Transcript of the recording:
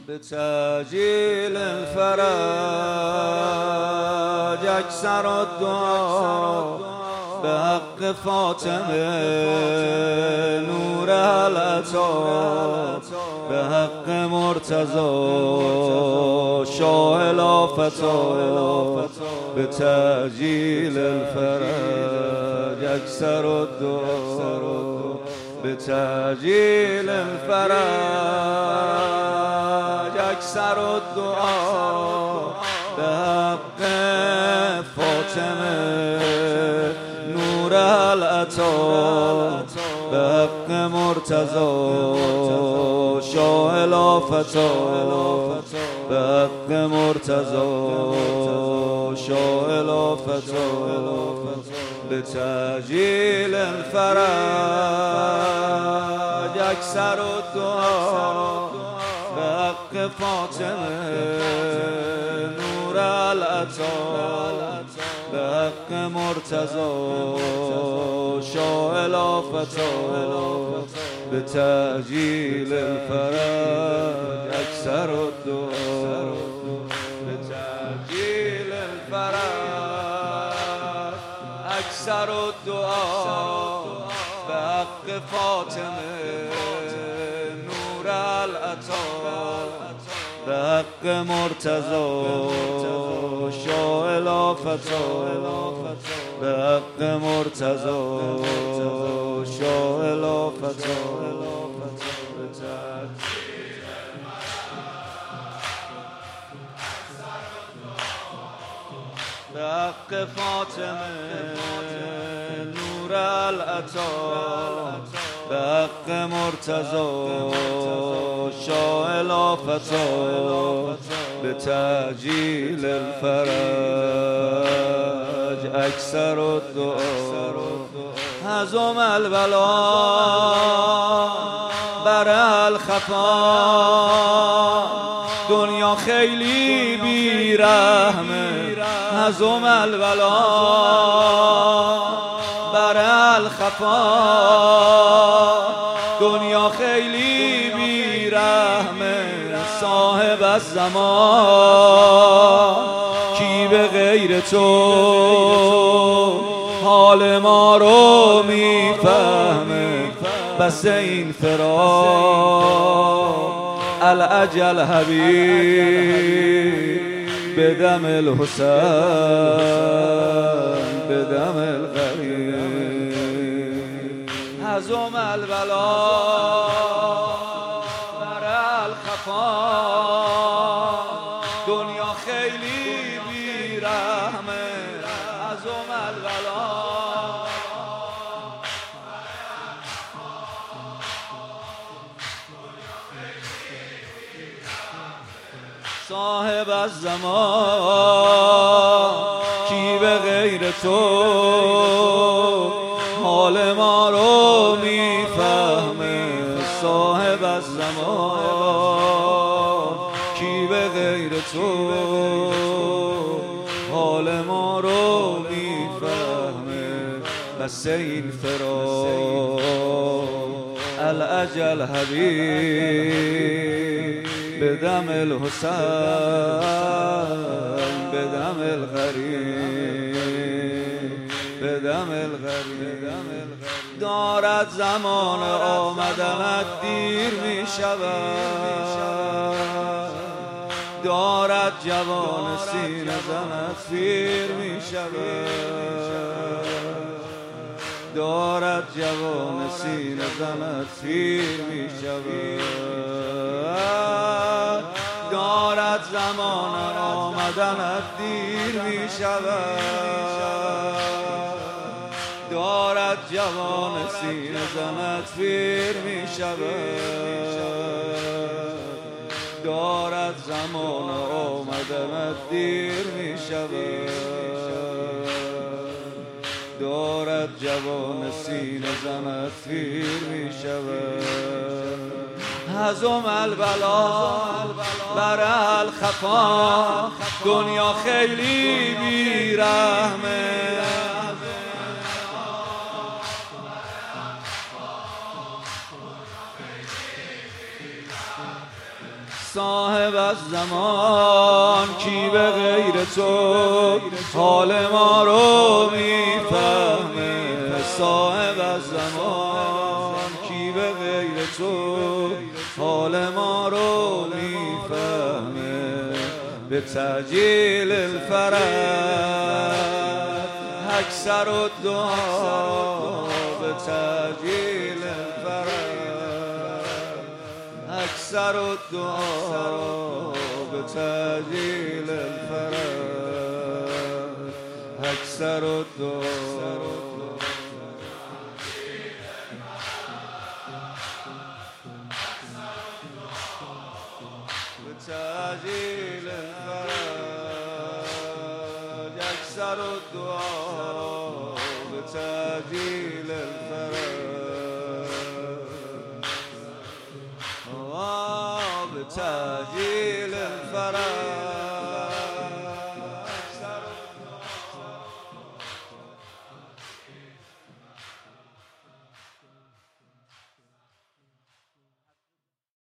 بتعجيل الفرج اکثر الدعا بحق فاطمه نور العطا بحق مرتضی شاه الافتا بتعجیل الفرج اکثر الدعا بتعجیل الفرج اکثر الدعا بحق فاطمه نور العطا بحق مرتضی شاه الافتا بحق مرتضی شاه الافتا بتعجیل الفرج اکثر الدعا بحق فاطمه نور العطا بحق مرتضی شاه الافتا بتعجیل الفرج اکثر الدعا بتعجیل الفرج اکثر الدعا بحق فاطمه نور العطا بحق مرتضی شاه الافتا بحق مرتضی شاه الافتا بحق فاطمه نور العطا بحق مرتضی شاه الافتا بتعجیل الفرج اکثر الدعا هزم البلا بر الخفا دنیا خیلی بیرحمه هزم البلا بر الخفا دنیا خیلی بیرحمه صاحب الزمان کی به غیر تو حال ما رو میفهمه بس این فراق الاجل حبیب بدم الحسین بدم الغریب هزم البلا بر الخفا دنیا خیلی بیرحمه هزم البلا صاحب الزمان کی به غیر تو حال ما رو میفهمه صاحب الزمان کی به غیر تو حال ما رو میفهمه بس این فراق الاجل حبیب بدم الحسین بدم الغریب بدم الغریب دارد زمان آمدنت دیر می شود دارد جوان سینه زنت پیر می شود دارد جوان سینه زنت پیر می شود دارد زمان آمدنت دیر می شود دارد جوان سینه زنت پیر می شود دارد زمان آمدنت دیر می شود دارد جوان سینه زنت پیر می شود هزم البلا بر الخفا دنیا خیلی بیرحمه صاحب از زمان کی به غیر تو حال ما رو میفهمه صاحب از زمان کی به غیر تو حال ما رو میفهمه به تعجیل الفرج اکثر الدعا به تعجیل الفرج اکثر الدعا به تعجیل الفرج اکثر الدعا تعجیل الفرج اکثر الدعا به تعجیل الفرج به تعجیل الفرج